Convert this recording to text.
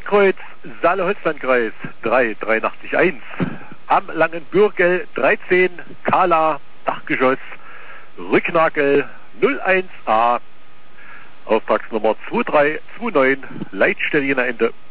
Drehkreuz Saale-Holzlandkreis 3881. Am Langenbürgel 13 Kala Dachgeschoss Rücknagel 01a. Auftragsnummer 2329 Leitstelle Ende.